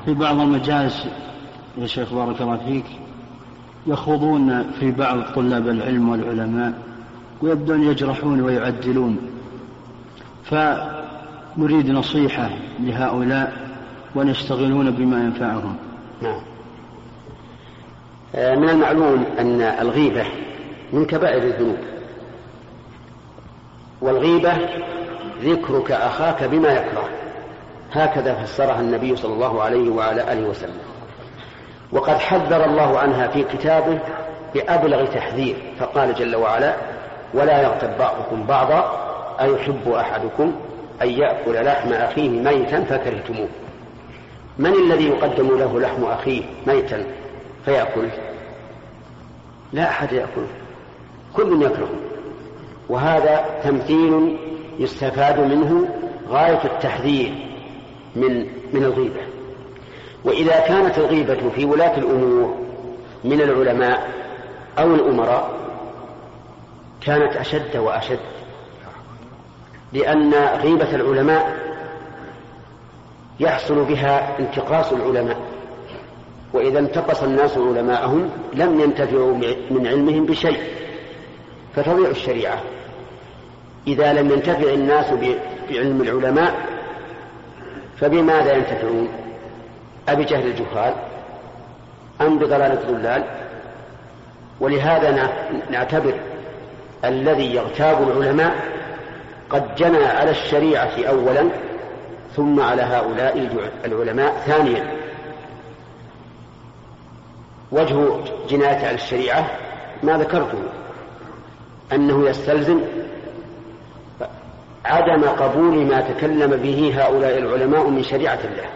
في بعض المجالس يا شيخ بارك الله فيك يخوضون في بعض طلاب العلم والعلماء ويبدون يجرحون ويعدلون، فنريد نصيحة لهؤلاء وأن يشتغلون بما ينفعهم. نعم. من المعلوم أن الغيبة من كبائر الذنوب، والغيبة ذكرك أخاك بما يكره، هكذا فسرها النبي صلى الله عليه وعلى آله وسلم، وقد حذر الله عنها في كتابه بأبلغ تحذير، فقال جل وعلا: ولا يغتب بعضكم بعضا أيحب أحدكم أن يأكل لحم أخيه ميتا فكرهتموه. من الذي يقدم له لحم أخيه ميتا فيأكله؟ لا أحد يأكله، كل يكره. وهذا تمثيل يستفاد منه غاية التحذير من الغيبة. وإذا كانت الغيبة في ولاة الأمور من العلماء أو الأمراء كانت أشد وأشد، لأن غيبة العلماء يحصل بها انتقاص العلماء، وإذا انتقص الناس علماءهم لم ينتفعوا من علمهم بشيء فتضيع الشريعة. إذا لم ينتفع الناس بعلم العلماء فبماذا ينتفعون؟ أبجهل الجهال أم بضلالة الضلال؟ ولهذا نعتبر الذي يغتاب العلماء قد جنى على الشريعة أولا ثم على هؤلاء العلماء ثانيا. وجه جناية على الشريعة ما ذكرته، أنه يستلزم عدم قبول ما تكلم به هؤلاء العلماء من شريعة الله،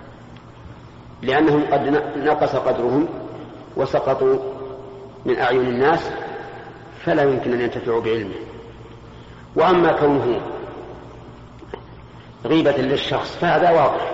لأنهم قد نقص قدرهم وسقطوا من أعين الناس فلا يمكن أن ينتفعوا بعلمه. وأما كونه غيبة للشخص فهذا واضح.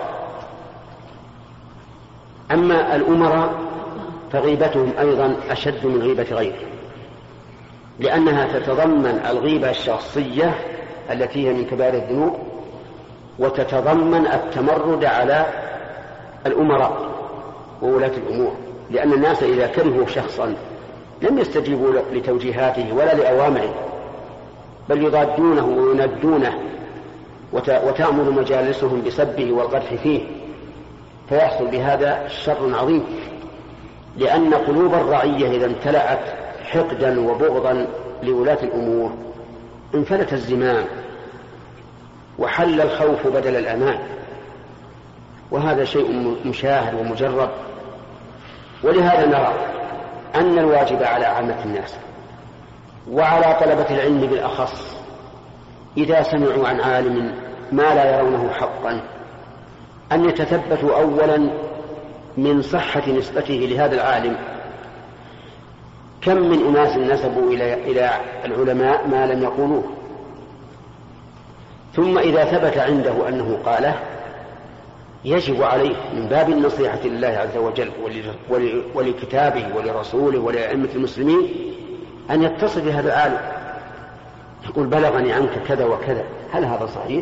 أما الأمراء فغيبتهم أيضا أشد من غيبة غيره، لأنها تتضمن الغيبة الشخصية التي هي من كبائر الذنوب، وتتضمن التمرد على الأمراء وولاة الأمور، لأن الناس إذا كرهوا شخصا لم يستجيبوا لتوجيهاته ولا لأوامره، بل يضادونه ويندونه وتأمل مجالسهم بسبه والقدح فيه، فيحصل بهذا شر عظيم، لأن قلوب الرعية إذا امتلأت حقدا وبغضا لولاة الأمور انفلت الزمام وحل الخوف بدل الأمان، وهذا شيء مشاهد ومجرب. ولهذا نرى أن الواجب على عامة الناس وعلى طلبة العلم بالأخص إذا سمعوا عن عالم ما لا يرونه حقا أن يتثبتوا أولا من صحة نسبته لهذا العالم. كم من أناس نسبوا إلى العلماء ما لم يقولوه، ثم إذا ثبت عنده أنه قاله يجب عليه من باب النصيحة لله عز وجل ولكتابه ولرسوله ولأئمة المسلمين أن يتصل بهذا العالم، يقول: بلغني عنك كذا وكذا، هل هذا صحيح؟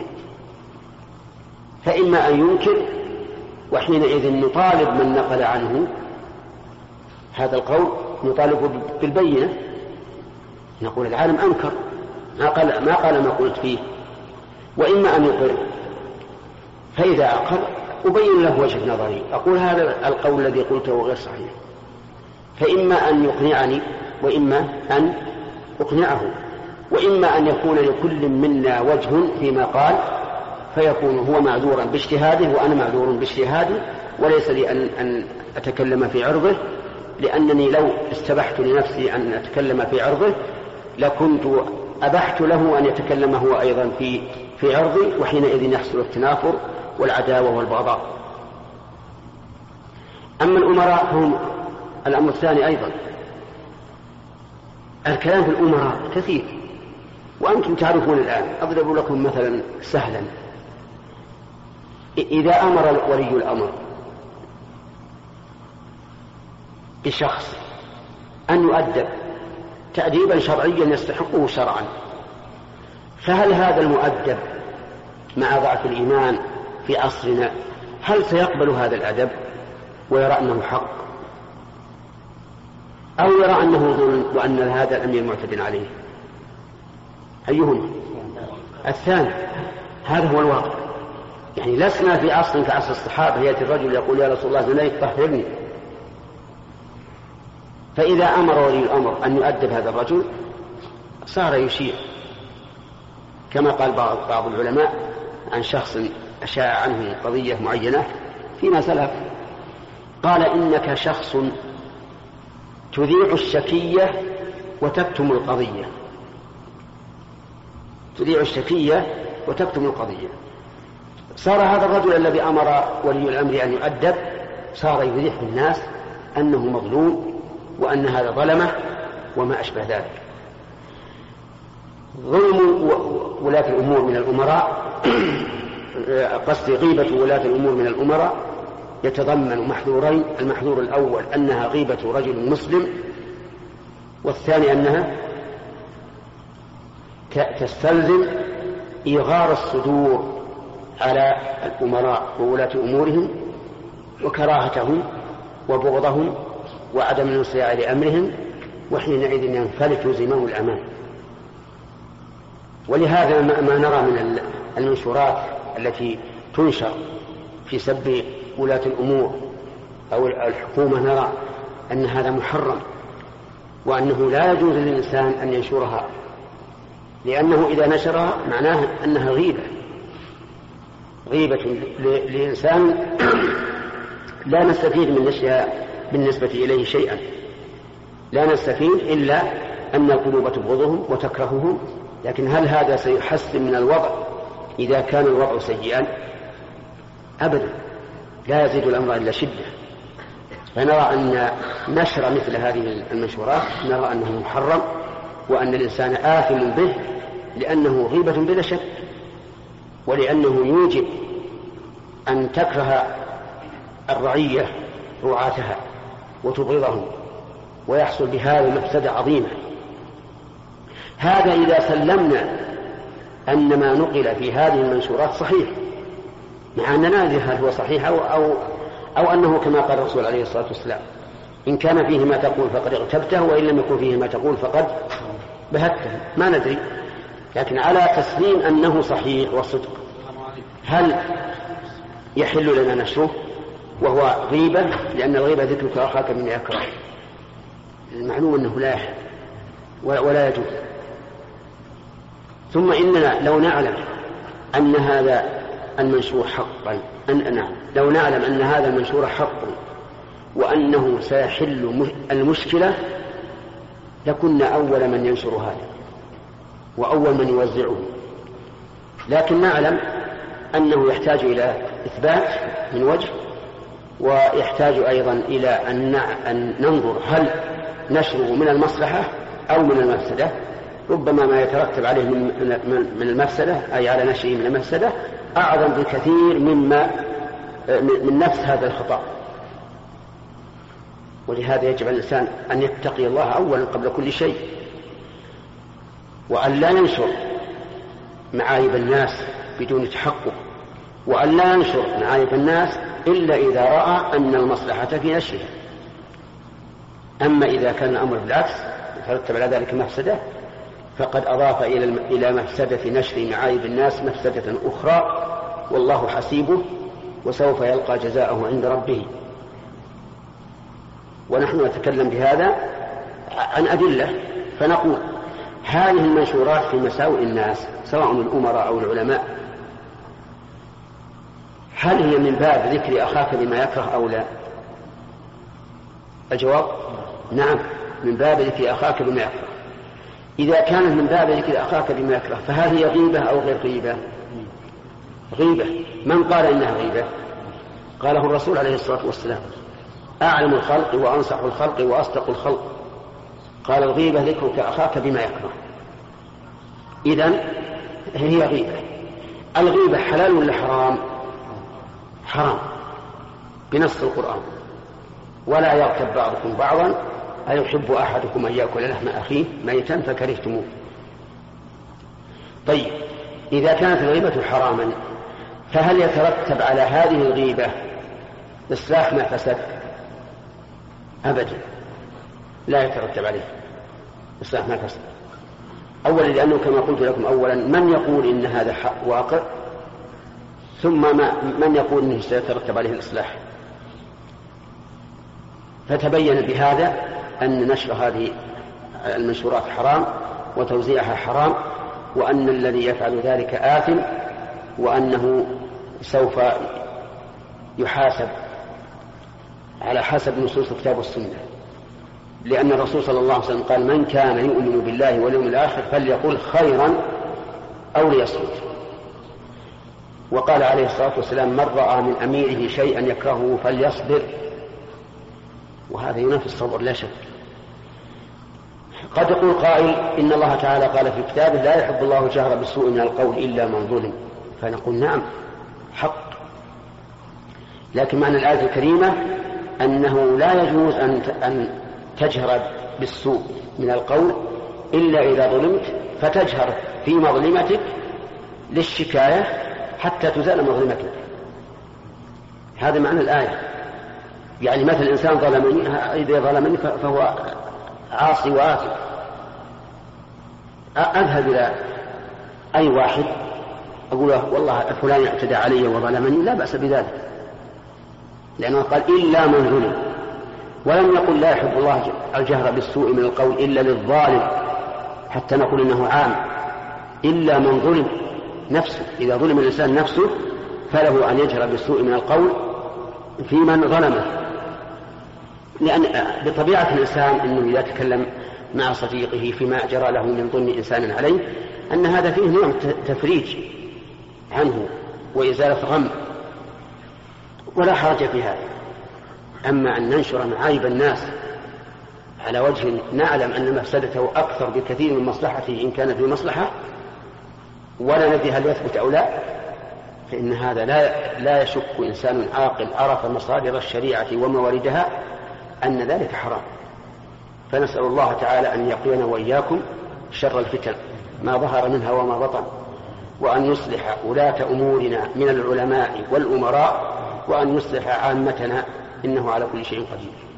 فإما أن ينكر، وحينئذ نطالب من نقل عنه هذا القول، نطالب بالبينة، نقول العالم أنكر ما قال ما قلت فيه. وإما أن يقر، فإذا أقر أبين له وجه نظري، أقول هذا القول الذي قلته غير صحيح، فإما أن يقنعني وإما أن أقنعه، وإما أن يكون لكل منا وجه فيما قال، فيكون هو معذورا باجتهاده وأنا معذور باجتهادي، وليس لي أن أتكلم في عرضه، لأنني لو استبحت لنفسي أن أتكلم في عرضه لكنت أبحت له أن يتكلم هو أيضا في عرضي، وحينئذ يحصل التنافر والعداوة والبغضاء. أما الأمراء فهم الأمر الثاني أيضا. الكلام في الأمراء كثير، وأنتم تعرفون الآن. أضرب لكم مثلا سهلا: إذا أمر ولي الأمر بشخص أن يؤدب تأديبا شرعيا يستحقه شرعا، فهل هذا المؤدب مع ضعف الإيمان في عصرنا هل سيقبل هذا الأدب ويرى أنه حق، أو يرى أنه ظلم وأن هذا الأمير معتد عليه؟ أيهما؟ الثاني. هذا هو الواقع. يعني لسنا في عصر كعصر الصحابة يأتي الرجل يقول يا رسول الله زنيت طهرني، فإذا أمر ولي الأمر أن يؤدب هذا الرجل صار يشير، كما قال بعض العلماء عن شخص أشاع عنه قضية معينة فيما سلف، قال إنك شخص تذيع الشكية وتكتم القضية، تذيع الشكية وتكتم القضية. صار هذا الرجل الذي أمر ولي الأمر أن يؤدب صار يذيع الناس أنه مظلوم وأن هذا ظلمه وما أشبه ذلك. ظلم ولاة الأمور من الأمراء قصد غيبة ولاة الأمور من الأمراء يتضمن محذورين: المحذور الأول أنها غيبة رجل مسلم، والثاني أنها تستلزم إيغار الصدور على الأمراء وولاة أمورهم وكراهتهم وبغضهم وعدم الانصياع لأمرهم، وحينئذ ينفلت زمام الأمان. ولهذا ما نرى من المنشورات التي تنشر في سب ولاة الأمور أو الحكومة نرى أن هذا محرم، وأنه لا يجوز للإنسان أن ينشرها، لأنه إذا نشرها معناه أنها غيبة لإنسان لا نستفيد من نشرها بالنسبة إليه شيئا، لا نستفيد إلا أن القلوب تبغضهم وتكرههم. لكن هل هذا سيحسن من الوضع إذا كان الوضع سيئا؟ أبدا، لا يزيد الأمر إلا شدة. فنرى أن نشر مثل هذه المنشورات نرى أنه محرم، وأن الإنسان آثم به، لأنه غيبة بلا شك، ولأنه يوجب أن تكره الرعية رعاتها وتبغضهم، ويحصل بهذا مفسدة عظيمة. هذا إذا سلمنا أن ما نقل في هذه المنشورات صحيح، مع أننا ندري هل هو صحيح أو أنه كما قال الرسول عليه الصلاة والسلام: إن كان فيه ما تقول فقد اغتبته، وإن لم يكن فيه ما تقول فقد بهته. ما ندري، لكن على تسليم أنه صحيح والصدق، هل يحل لنا نشره وهو غيبة؟ لأن الغيبة ذكرك أخاك من يكره، المعلوم أنه لا يحل ولا يجوز. ثم إننا لو نعلم أن هذا المنشور حقا، لو نعلم أن هذا المنشور حق وأنه سيحل المشكلة لكنا أول من ينشر هذا وأول من يوزعه. لكن نعلم أنه يحتاج إلى إثبات من وجه، ويحتاج أيضا إلى أن ننظر هل نشره من المصلحة أو من المفسدة. ربما ما يترتب عليه من المفسدة، أي على نشره من المفسدة، أعظم بكثير من نفس هذا الخطأ. ولهذا يجب على الإنسان أن يتقي الله أولا قبل كل شيء، وأن لا ينشر معايب الناس بدون تحقق، وأن لا ينشر معايب الناس إلا إذا رأى أن المصلحة في نشره. أما إذا كان الأمر بالعكس يترتب على ذلك مفسدة، فقد أضاف إلى مفسدة نشر معايب الناس مفسدة أخرى، والله حسيبه وسوف يلقى جزاءه عند ربه. ونحن نتكلم بهذا عن أدلة، فنقول هذه المنشورات في مساوئ الناس سواء الأمراء أو العلماء، هل هي من باب ذكر أخاك بما يكره أو لا؟ الجواب نعم، من باب ذكر أخاك بما يكره. إذا كانت من باب ذكر أخاك بما يكره فهل هي غيبة أو غير غيبة؟ غيبة. من قال إنها غيبة؟ قاله الرسول عليه الصلاة والسلام: أعلم الخلق وأنصح الخلق وأصدق الخلق. قال: الغيبة ذكرك أخاك بما يكره. إذن هي غيبة. الغيبة حلال ولا حرام؟ حرام بنص القرآن: ولا يغتب بعضكم بعضا أيحب أحدكم أن يأكل لحم أخيه ميتا فكرهتموه. طيب، إذا كانت الغيبة حراما فهل يترتب على هذه الغيبة إصلاح ما فسد؟ أبدا، لا يترتب عليه إصلاح ما فسد. أولا لأنه كما قلت لكم أولا من يقول إن هذا حق واقع، ثم من يقول إنه سيترتب عليه الإصلاح. فتبين بهذا أن نشر هذه المنشورات حرام وتوزيعها حرام، وأن الذي يفعل ذلك آثم، وأنه سوف يحاسب على حسب نصوص الكتاب والسنة، لأن الرسول صلى الله عليه وسلم قال: من كان يؤمن بالله واليوم الآخر فليقل خيرا أو ليصمت. وقال عليه الصلاة والسلام: من رأى من أميره شيئا يكرهه فليصبر. وهذا ينافي الصبر لا شك. قد يقول قائل: إن الله تعالى قال في كتابه: لا يحب الله الجهر بالسوء من القول إلا من ظلم. فنقول: نعم حق، لكن معنى الآية الكريمة أنه لا يجوز أن تجهر بالسوء من القول إلا إذا ظلمت، فتجهر في مظلمتك للشكاية حتى تزال مظلمتك. هذا معنى الآية. يعني مثل إنسان ظلمني، إذا ظلمني فهو عاصي وآثم، أذهب إلى أي واحد أقول له: والله فلان اعتدى علي وظلمني، لا بأس بذلك، لأنه قال: إلا من ظلم، ولم يقل: لا يحب الله الجهر بالسوء من القول إلا للظالم، حتى نقول إنه عام. إلا من ظلم نفسه، إذا ظلم الإنسان نفسه فله أن يجهر بالسوء من القول في من ظلمه، لأن بطبيعة الإنسان أنه إذا تكلم مع صديقه فيما جرى له من ظلم إنسان عليه أن هذا فيه نوع تفريج عنه وإزالة غم، ولا حرج في هذا. أما أن ننشر معايب الناس على وجه نعلم أن مفسدته أكثر بكثير من مصلحته إن كانت في مصلحة، ولا ندري هل يثبت أو لا، فإن هذا لا يشك إنسان عاقل عرف مصادر الشريعة ومواردها أن ذلك حرام. فنسأل الله تعالى أن يقينا وإياكم شر الفتن ما ظهر منها وما بطن، وأن يصلح ولاة أمورنا من العلماء والأمراء، وأن يصلح عامتنا، إنه على كل شيء قدير.